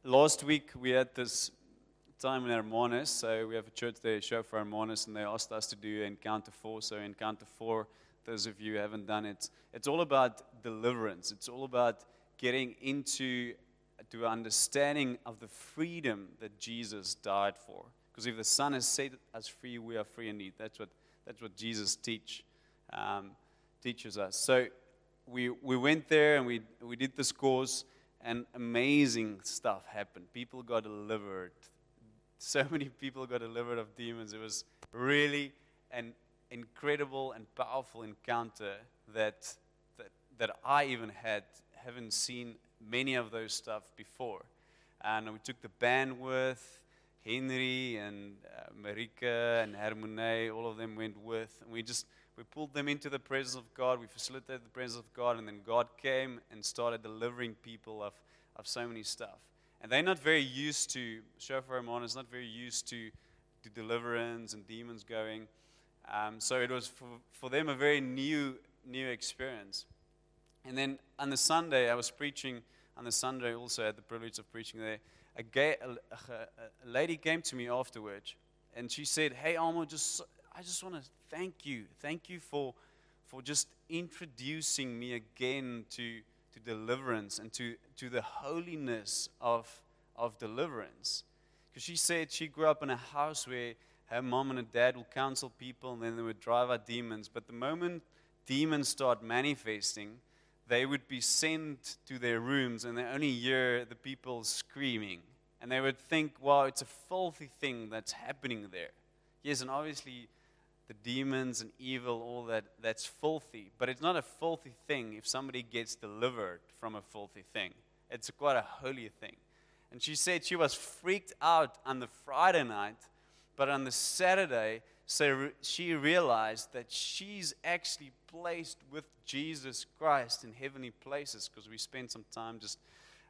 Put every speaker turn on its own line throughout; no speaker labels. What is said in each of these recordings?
last week we had this time in Hermanus, so we have a church there, Shofar Hermanus, and they asked us to do Encounter 4. So Encounter 4, those of you who haven't done it, it's all about deliverance. It's all about getting into to understanding of the freedom that Jesus died for. Because if the Son has set us free, we are free indeed. That's what Jesus teaches us. So we went there and we did this course, and amazing stuff happened. People got delivered. So many people got delivered of demons. It was really an incredible and powerful encounter that I even haven't seen many of those stuff before. And we took the band with Henry and Marika and Hermone. All of them went with, and we pulled them into the presence of God. We facilitated the presence of God, and then God came and started delivering people of so many stuff. And they're not very used to, Shofar Hermanus is not very used to deliverance and demons going. So it was for them a very new experience. And then on the Sunday, I was preaching. On the Sunday, also had the privilege of preaching there. A lady came to me afterwards, and she said, "Hey, Almo, I just want to thank you. Thank you for just introducing me again to deliverance and to the holiness of deliverance." Because she said she grew up in a house where her mom and her dad would counsel people, and then they would drive out demons. But the moment demons start manifesting, they would be sent to their rooms, and they only hear the people screaming. And they would think, wow, it's a filthy thing that's happening there. Yes, and obviously the demons and evil, all that's filthy. But it's not a filthy thing if somebody gets delivered from a filthy thing. It's quite a holy thing. And she said she was freaked out on the Friday night, but on the Saturday, so she realized that she's actually placed with Jesus Christ in heavenly places, because we spent some time just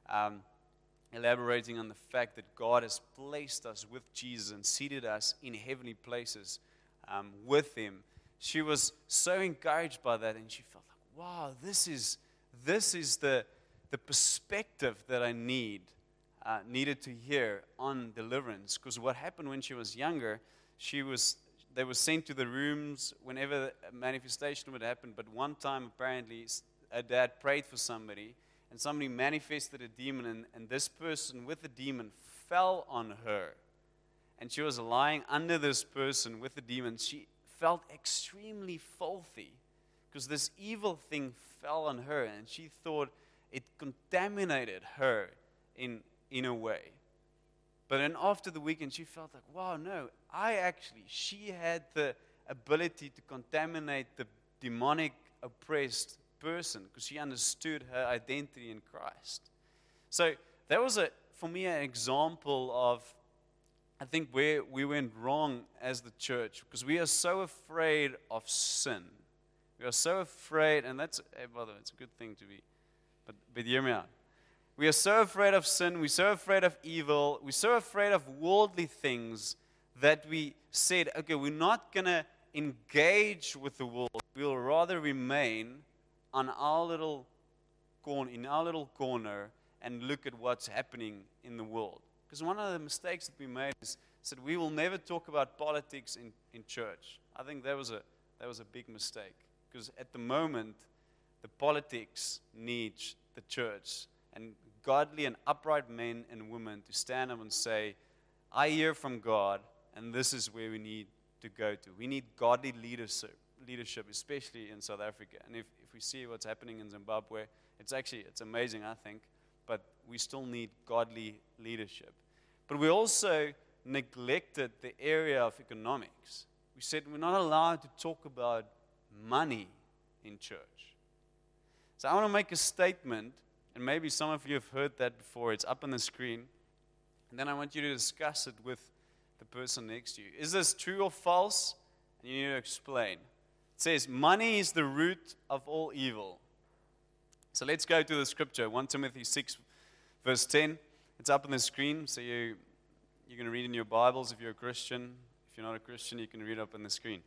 elaborating on the fact that God has placed us with Jesus and seated us in heavenly places with Him. She was so encouraged by that, and she felt like, wow, this is the perspective that I needed to hear on deliverance. Because what happened when she was younger, they were sent to the rooms whenever a manifestation would happen. But one time, apparently, a dad prayed for somebody, and somebody manifested a demon, and this person with the demon fell on her. And she was lying under this person with the demon. She felt extremely filthy because this evil thing fell on her, and she thought it contaminated her in a way. But then after the weekend, she felt like, wow, no, she had the ability to contaminate the demonic oppressed person because she understood her identity in Christ. So that was, for me, an example of, I think, where we went wrong as the church, because we are so afraid of sin. We are so afraid, and that's, by the way, it's a good thing to be, but hear me out. We are so afraid of sin, we're so afraid of evil, we're so afraid of worldly things that we said, okay, we're not going to engage with the world. We'll rather remain on our little corner and look at what's happening in the world. Because one of the mistakes that we made is said we will never talk about politics in church. I think that was a big mistake. Because at the moment, the politics needs the church and godly and upright men and women to stand up and say, I hear from God, and this is where we need to go to. We need godly leadership, especially in South Africa. And if we see what's happening in Zimbabwe, it's amazing, I think, but we still need godly leadership. But we also neglected the area of economics. We said we're not allowed to talk about money in church. So I want to make a statement, and maybe some of you have heard that before. It's up on the screen. And then I want you to discuss it with the person next to you. Is this true or false? And you need to explain. It says, money is the root of all evil. So let's go to the scripture, 1 Timothy 6, verse 10. It's up on the screen, so you're going to read in your Bibles if you're a Christian. If you're not a Christian, you can read up on the screen.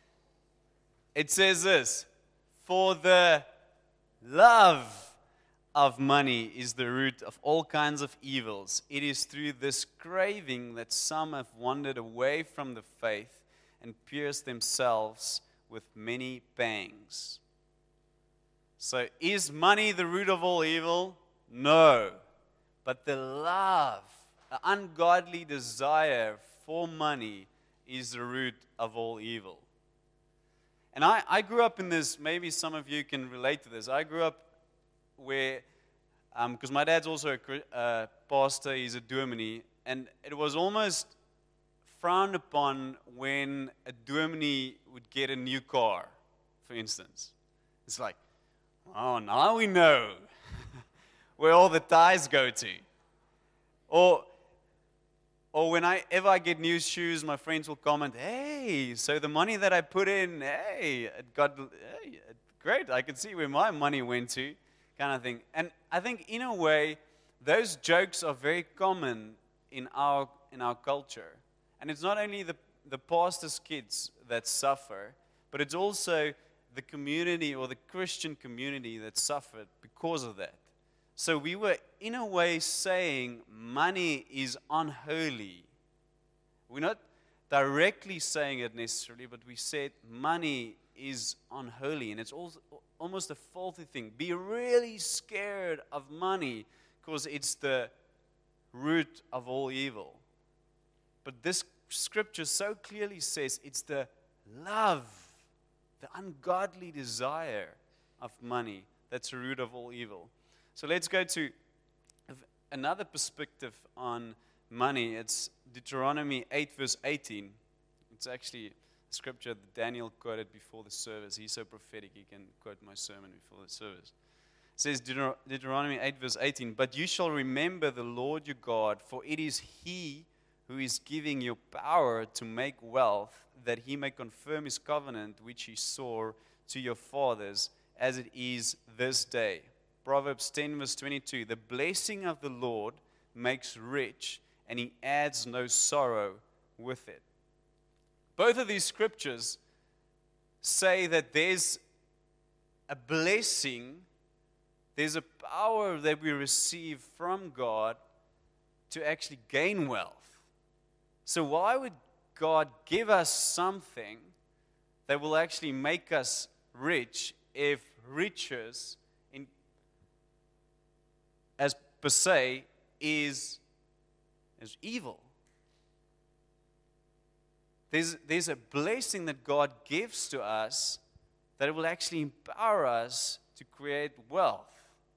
It says this, for the love of money is the root of all kinds of evils. It is through this craving that some have wandered away from the faith and pierced themselves with many pangs. So, is money the root of all evil? No. But the love, the ungodly desire for money is the root of all evil. And I grew up in this, maybe some of you can relate to this. I grew up where, because my dad's also a pastor, he's a dominee, and it was almost frowned upon when a dominee would get a new car, for instance. It's like, oh, now we know where all the ties go to. Or whenever I get new shoes, my friends will comment, hey, so the money that I put in, great, I can see where my money went to, kind of thing. And I think, in a way, those jokes are very common in our culture. And it's not only the pastor's kids that suffer, but it's also the community or the Christian community that suffered because of that. So we were, in a way, saying money is unholy. We're not directly saying it necessarily, but we said money is unholy. And it's also almost a faulty thing. Be really scared of money because it's the root of all evil. But this scripture so clearly says it's the love, the ungodly desire of money that's the root of all evil. So let's go to another perspective on money. It's Deuteronomy 8 verse 18. It's actually a scripture that Daniel quoted before the service. He's so prophetic, he can quote my sermon before the service. It says Deuteronomy 8 verse 18, but you shall remember the Lord your God, for it is He who is giving you power to make wealth, that He may confirm His covenant which He swore to your fathers, as it is this day. Proverbs 10 verse 22, the blessing of the Lord makes rich, and He adds no sorrow with it. Both of these scriptures say that there's a blessing, there's a power that we receive from God to actually gain wealth. So why would God give us something that will actually make us rich if riches, as per se, is evil? There's a blessing that God gives to us that will actually empower us to create wealth.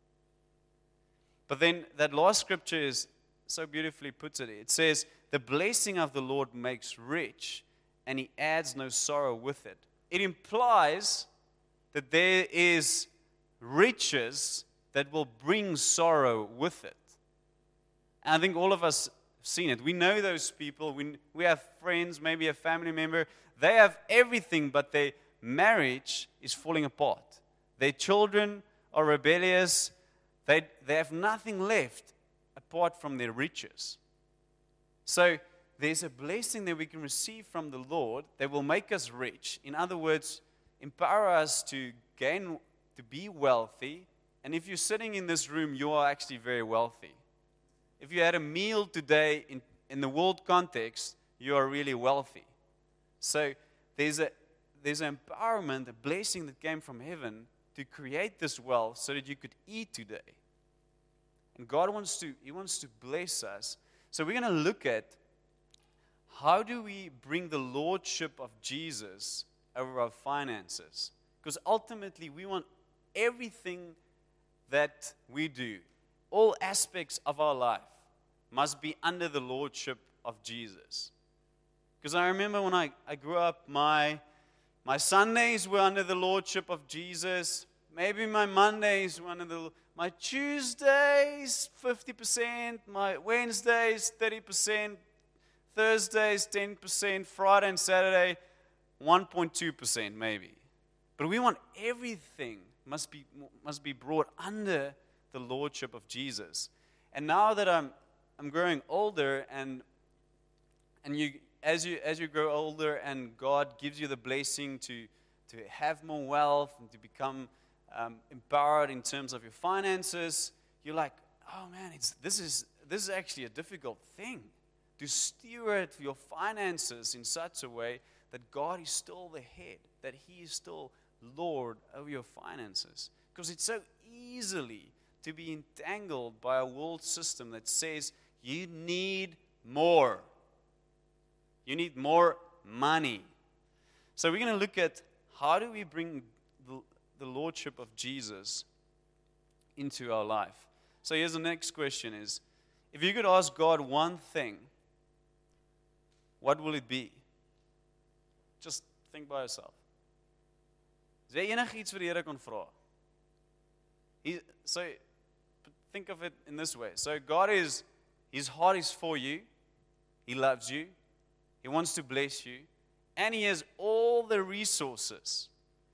But then that last scripture is so beautifully puts it. It says, the blessing of the Lord makes rich, and He adds no sorrow with it. It implies that there is riches that will bring sorrow with it. And I think all of us have seen it. We know those people. We have friends, maybe a family member. They have everything, but their marriage is falling apart. Their children are rebellious. They have nothing left apart from their riches. So there's a blessing that we can receive from the Lord that will make us rich. In other words, empower us to be wealthy. And if you're sitting in this room, you are actually very wealthy. If you had a meal today in the world context, you are really wealthy. So there's an empowerment, a blessing that came from heaven to create this wealth so that you could eat today. And God wants to bless us. So we're going to look at how do we bring the lordship of Jesus over our finances? Because ultimately we want everything that we do, all aspects of our life, must be under the lordship of Jesus. Because I remember when I grew up, my Sundays were under the lordship of Jesus. Maybe my Mondays were under my Tuesdays, 50%, my Wednesdays, 30%, Thursdays, 10%, Friday and Saturday, 1.2% maybe. But we want everything must be brought under the lordship of Jesus. And now that I'm growing older, and you as you grow older, and God gives you the blessing to have more wealth and to become empowered in terms of your finances, you're like, oh man, this is actually a difficult thing to steward your finances in such a way that God is still the head, that He is still Lord over your finances. Because it's so easily to be entangled by a world system that says you need more. You need more money. So we're going to look at how do we bring the Lordship of Jesus into our life. So here's the next question is, if you could ask God one thing, what will it be? Just think by yourself. Is there enigiets wat die Here kon vra? So think of it in this way. So God is, His heart is for you. He loves you. He wants to bless you. And He has all the resources.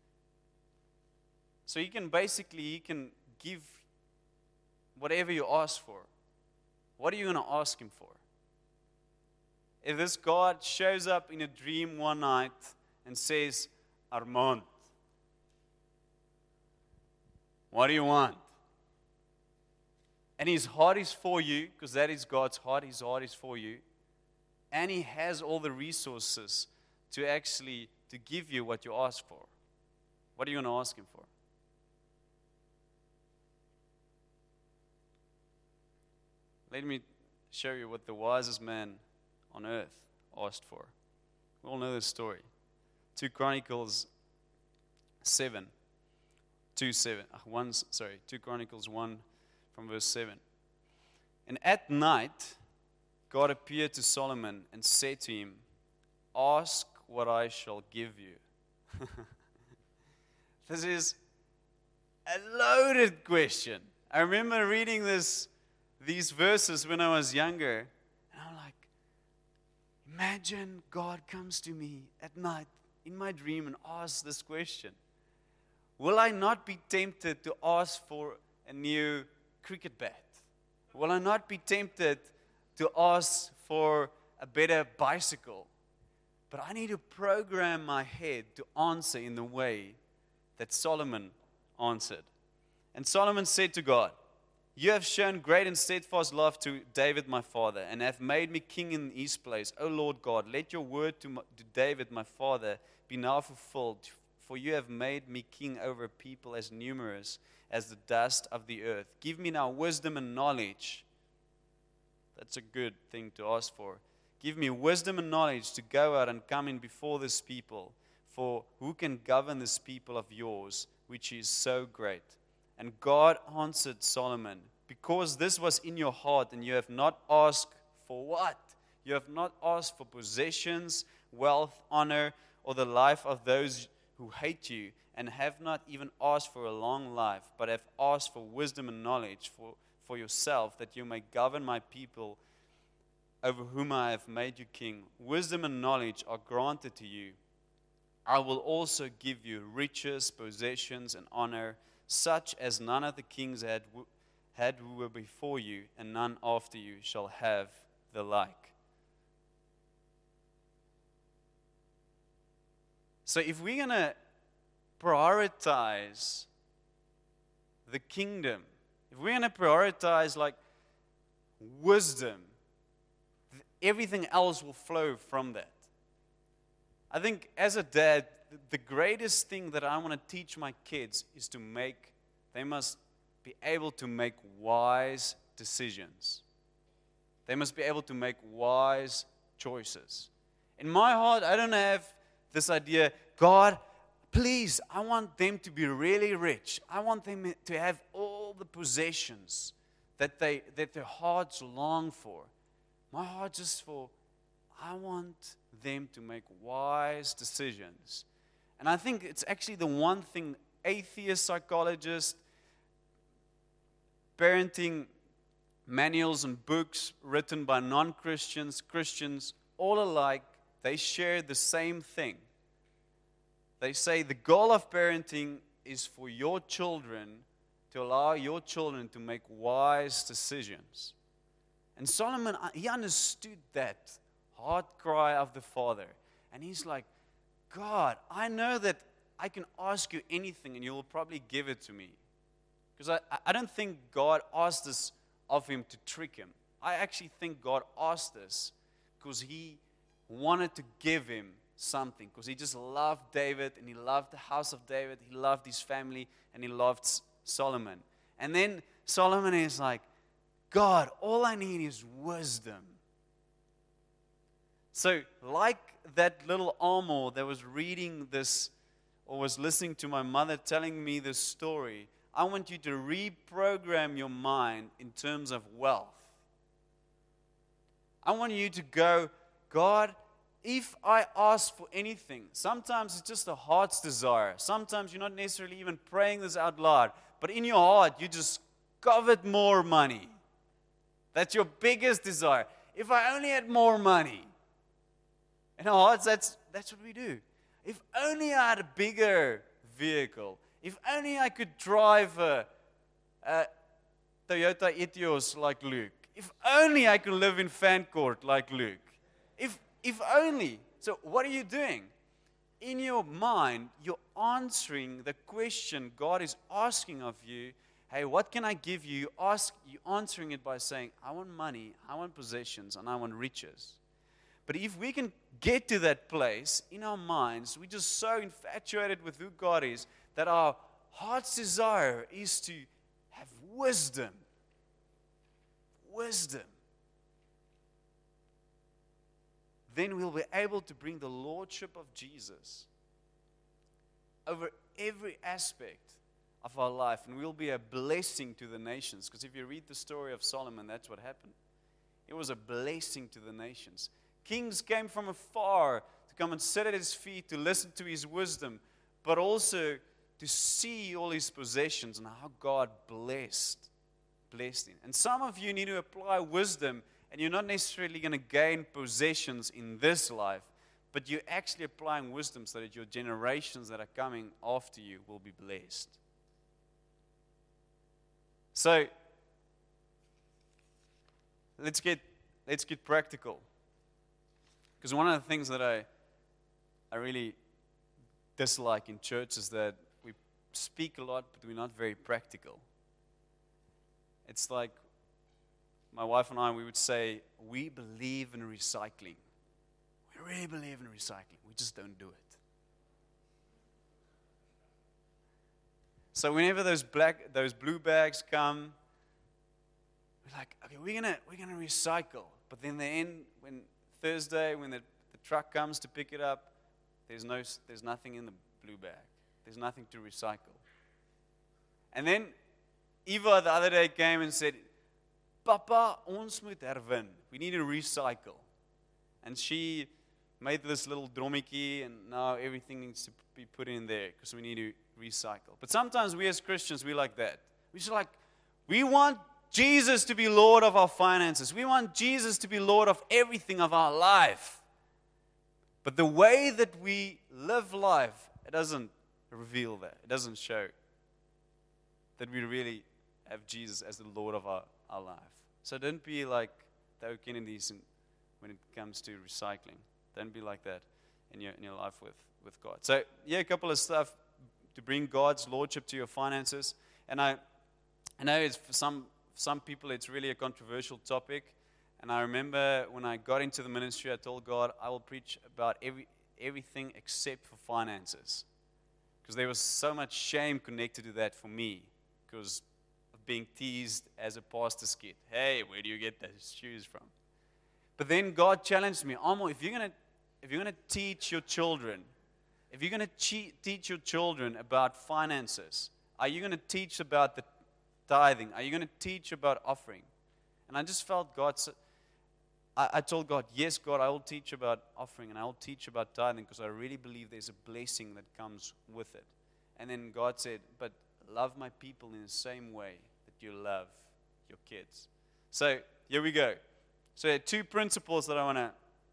So He can give whatever you ask for. What are you going to ask Him for? If this God shows up in a dream one night and says, Armand, what do you want? And His heart is for you, because that is God's heart. His heart is for you. And He has all the resources to give you what you ask for. What are you going to ask Him for? Let me show you what the wisest man on earth asked for. We all know this story. 2 Chronicles 1, 1 from verse 7. And at night, God appeared to Solomon and said to him, ask what I shall give you. This is a loaded question. I remember reading these verses when I was younger, and I'm like, imagine God comes to me at night in my dream and asks this question. Will I not be tempted to ask for a new cricket bat? Will I not be tempted to ask for a better bicycle? But I need to program my head to answer in the way that Solomon answered. And Solomon said to God, you have shown great and steadfast love to David my father, and have made me king in his place. O Lord God, let your word to David my father be now fulfilled. For you have made me king over a people as numerous as the dust of the earth. Give me now wisdom and knowledge. That's a good thing to ask for. Give me wisdom and knowledge to go out and come in before this people. For who can govern this people of yours, which is so great? And God answered Solomon, because this was in your heart, and you have not asked for what? You have not asked for possessions, wealth, honor, or the life of those who hate you, and have not even asked for a long life, but have asked for wisdom and knowledge for yourself, that you may govern my people over whom I have made you king. Wisdom and knowledge are granted to you. I will also give you riches, possessions, and honor, such as none of the kings had who were before you, and none after you shall have the like. So if we're going to prioritize the kingdom, if we're going to prioritize like wisdom, everything else will flow from that. I think as a dad, the greatest thing that I want to teach my kids is they must be able to make wise decisions. They must be able to make wise choices. In my heart, I don't have this idea, God, please, I want them to be really rich. I want them to have all the possessions that their hearts long for. My heart just I want them to make wise decisions. And I think it's actually the one thing atheist psychologists, parenting manuals and books written by non-Christians, Christians, all alike, they share the same thing. They say the goal of parenting is for your children to allow your children to make wise decisions. And Solomon, he understood that heart cry of the father. And he's like, God, I know that I can ask you anything and you will probably give it to me. Because I don't think God asked this of him to trick him. I actually think God asked this because he wanted to give him something. Because he just loved David, and he loved the house of David. He loved his family, and he loved Solomon. And then Solomon is like, God, all I need is wisdom. So like that little Amor that was reading this or was listening to my mother telling me this story, I want you to reprogram your mind in terms of wealth. I want you to go, God, if I ask for anything, sometimes it's just a heart's desire. Sometimes you're not necessarily even praying this out loud, but in your heart, you just covet more money. That's your biggest desire. If I only had more money. In our hearts, that's what we do. If only I had a bigger vehicle. If only I could drive a Toyota Etios like Luke. If only I could live in Fancourt like Luke. If only. So what are you doing? In your mind, you're answering the question God is asking of you. Hey, what can I give you? You're answering it by saying, I want money, I want possessions, and I want riches. But if we can get to that place in our minds, we're just so infatuated with who God is that our heart's desire is to have wisdom. Wisdom. Then we'll be able to bring the lordship of Jesus over every aspect of our life, and we'll be a blessing to the nations. Because if you read the story of Solomon, that's what happened. It was a blessing to the nations. Kings came from afar to come and sit at his feet, to listen to his wisdom, but also to see all his possessions and how God blessed him. And some of you need to apply wisdom, and you're not necessarily going to gain possessions in this life, but you're actually applying wisdom so that your generations that are coming after you will be blessed. So, let's get practical. Because one of the things that I really dislike in church is that we speak a lot, but we're not very practical. It's like my wife and I, we would say, we believe in recycling. We really believe in recycling. We just don't do it. So whenever those blue bags come, we're like, okay, we're gonna recycle. But then when Thursday, when the truck comes to pick it up, there's nothing in the blue bag. There's nothing to recycle. And then Eva the other day came and said, Papa, ons moet herwin. We need to recycle. And she made this little drommetjie, and now everything needs to be put in there because we need to recycle. But sometimes we as Christians, we like that. We're just like, we want Jesus to be Lord of our finances. We want Jesus to be Lord of everything of our life. But the way that we live life, it doesn't reveal that. It doesn't show that we really have Jesus as the Lord of our life. So don't be like the O'Kennedys when it comes to recycling. Don't be like that in your life with God. So yeah, a couple of stuff to bring God's lordship to your finances. And I know it's for some people it's really a controversial topic. And I remember when I got into the ministry, I told God I will preach about everything except for finances. Because there was so much shame connected to that for me. Because of being teased as a pastor's kid. Hey, where do you get those shoes from? But then God challenged me, Amo, if you're gonna teach your children, teach your children about finances, are you going to teach about the tithing? Are you going to teach about offering? And I just felt I told God, yes, God, I will teach about offering and I will teach about tithing because I really believe there's a blessing that comes with it. And then God said, but love my people in the same way that you love your kids. So here we go. So there are two principles that I want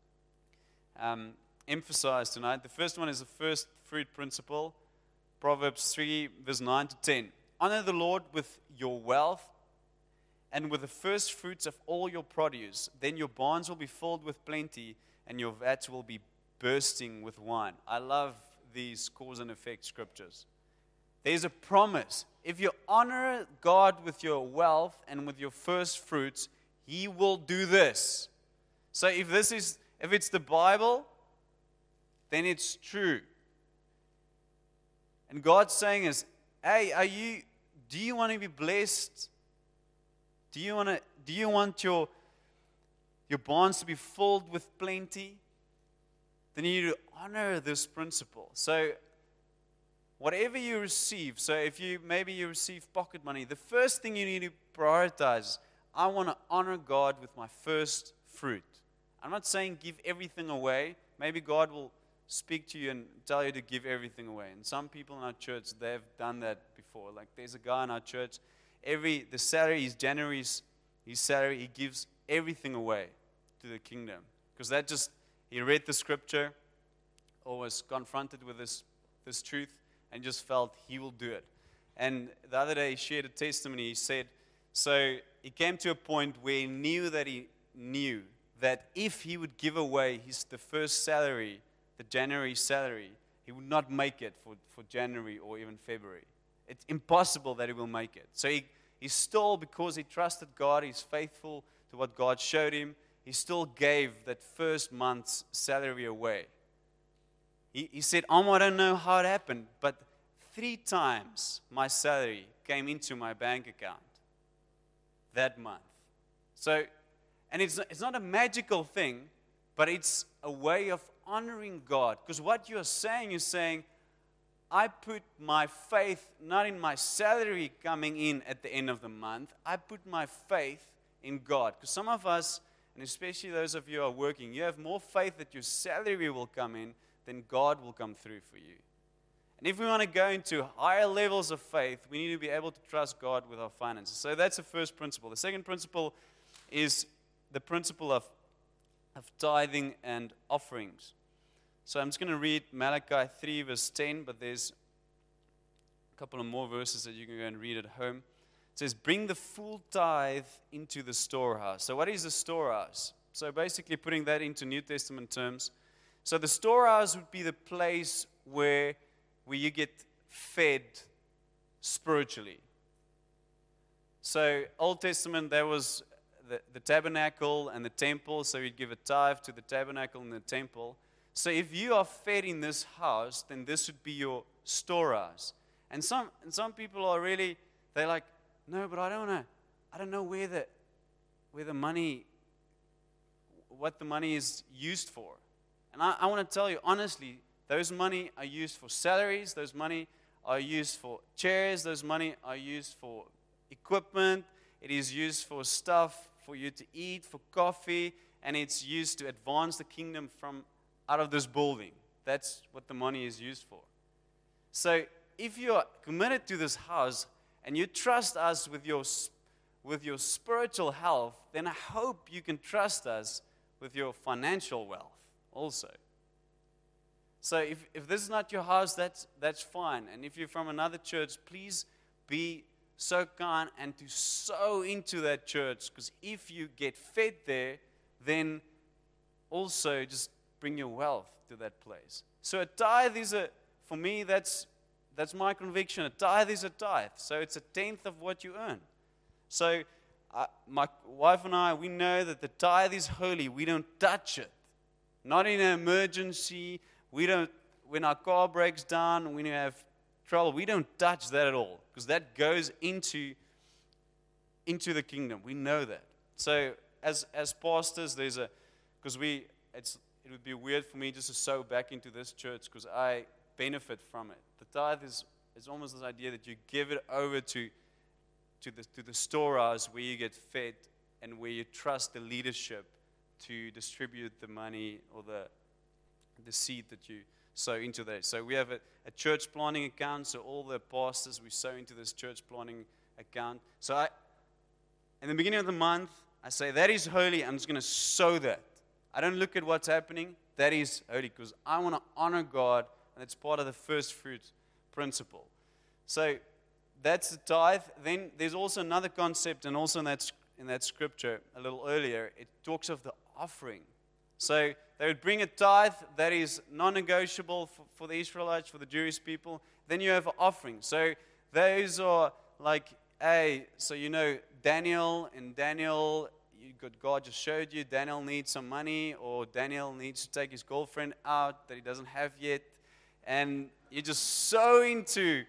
to emphasize tonight. The first one is the first fruit principle, Proverbs 3, verse 9 to 10. Honor the Lord with your wealth and with the first fruits of all your produce. Then your barns will be filled with plenty and your vats will be bursting with wine. I love these cause and effect scriptures. there's a promise. If you honor God with your wealth and with your first fruits, He will do this. So if it's the Bible, then it's true. And God's saying is, hey, do you want to be blessed? Do you want your barns to be filled with plenty? Then you need to honor this principle. So whatever you receive, so if maybe you receive pocket money, the first thing you need to prioritize, I want to honor God with my first fruit. I'm not saying give everything away. Maybe God will speak to you and tell you to give everything away. And some people in our church, they've done that before. Like there's a guy in our church, the salary is January's his salary, he gives everything away to the kingdom. Because he read the scripture, or was confronted with this truth, and just felt he will do it. And the other day he shared a testimony. He said, so he came to a point where he knew that if he would give away the first salary, the January salary, he would not make it for January or even February. It's impossible that he will make it. So he still, because he trusted God, he's faithful to what God showed him, he still gave that first month's salary away. He said, I don't know how it happened, but 3 times my salary came into my bank account that month. So, and it's not a magical thing, but it's a way of honoring God. Because what you're saying, I put my faith not in my salary coming in at the end of the month. I put my faith in God. Because some of us, and especially those of you who are working, you have more faith that your salary will come in than God will come through for you. And if we want to go into higher levels of faith, we need to be able to trust God with our finances. So that's the first principle. The second principle is the principle of tithing and offerings. So I'm just going to read Malachi 3 verse 10, but there's a couple of more verses that you can go and read at home. It says, bring the full tithe into the storehouse. So what is the storehouse? So basically putting that into New Testament terms. So the storehouse would be the place where you get fed spiritually. So Old Testament, there was the tabernacle and the temple, so you'd give a tithe to the tabernacle and the temple. So if you are fed in this house, then this would be your storehouse. And some people are really, they're like, no, but I don't know where the money, what the money is used for. And I want to tell you, honestly, those money are used for salaries, those money are used for chairs, those money are used for equipment, it is used for stuff for you to eat, for coffee, and it's used to advance the kingdom from out of this building. That's what the money is used for. So if you are committed to this house and you trust us with your spiritual health, then I hope you can trust us with your financial wealth also. So if this is not your house, that's fine. And if you're from another church, please be so kind and to sow into that church, because if you get fed there, then also just bring your wealth to that place. So a tithe for me, that's my conviction. A tithe is a tithe. So it's 1/10 of what you earn. So my wife and I, we know that the tithe is holy. We don't touch it. Not in an emergency. We don't, when our car breaks down, when you have trouble, we don't touch that at all, because that goes into the kingdom. We know that. So as pastors, it would be weird for me just to sow back into this church, because I benefit from it. The tithe is almost this idea that you give it over to the storehouse where you get fed and where you trust the leadership to distribute the money or the seed that you sow into there. So we have a church planting account, so all the pastors, we sow into this church planting account. So in the beginning of the month, I say, that is holy, I'm just going to sow that. I don't look at what's happening. That is holy, because I want to honor God, and it's part of the first fruit principle. So that's the tithe. Then there's also another concept, and also in that scripture a little earlier, it talks of the offering. So they would bring a tithe that is non-negotiable for the Israelites, for the Jewish people. then you have an offering. So those are like, so Daniel, God just showed you Daniel needs some money, or Daniel needs to take his girlfriend out that he doesn't have yet, and you just sow into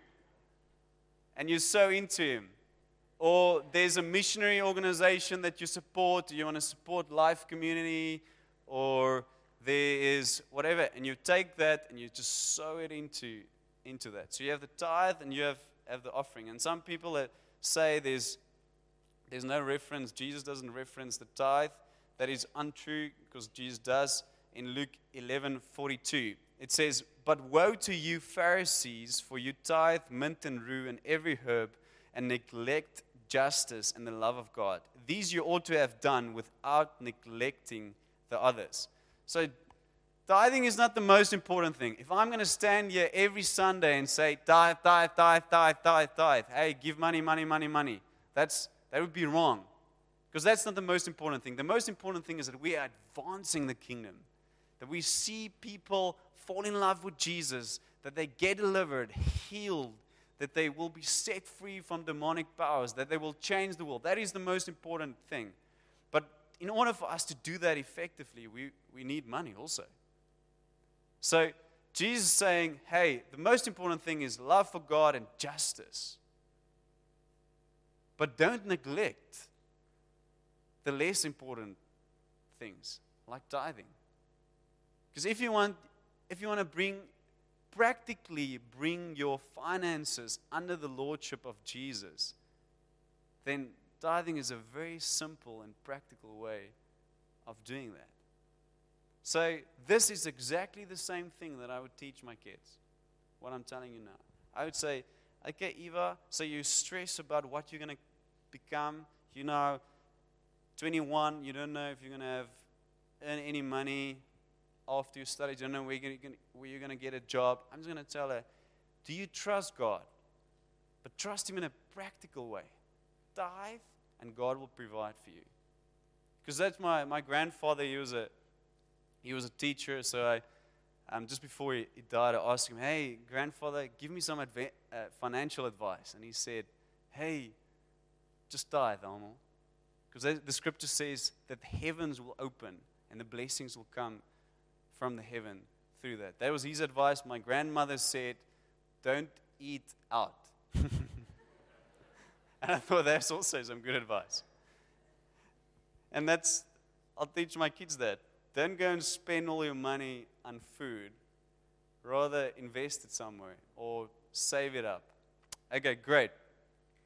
him. Or there's a missionary organization that you support, you want to support Life Community, or there is whatever, and you take that and you just sow it into that. So you have the tithe and you have the offering. And some people that say there's no reference, Jesus doesn't reference the tithe. That is untrue, because Jesus does in Luke 11:42. It says, "But woe to you, Pharisees, for you tithe mint and rue and every herb, and neglect justice and the love of God. These you ought to have done without neglecting the others." So tithing is not the most important thing. If I'm going to stand here every Sunday and say, tithe, tithe, tithe, tithe, tithe, tithe, hey, give money, money, money, money, that would be wrong. Because that's not the most important thing. The most important thing is that we are advancing the kingdom. That we see people fall in love with Jesus, that they get delivered, healed, that they will be set free from demonic powers, that they will change the world. That is the most important thing. But in order for us to do that effectively, we need money also. So Jesus is saying, hey, the most important thing is love for God and justice. But don't neglect the less important things, like tithing. Because if you want to practically bring your finances under the lordship of Jesus, then tithing is a very simple and practical way of doing that. So this is exactly the same thing that I would teach my kids, what I'm telling you now. I would say, okay, Eva, so you stress about what you're going to become. 21, you don't know if you're going to earn any money after you study, you don't know where you're going to get a job. I'm just going to tell her, do you trust God? But trust Him in a practical way. Tithe, and God will provide for you. Because that's my grandfather, he was a teacher, so just before he died, I asked him, hey, grandfather, give me some financial advice. And he said, hey, just tithe, Almo. Because the scripture says that the heavens will open and the blessings will come from the heaven through that. That was his advice. My grandmother said, don't eat out. And I thought that's also some good advice. And I'll teach my kids that. Don't go and spend all your money on food. Rather invest it somewhere or save it up. Okay, great.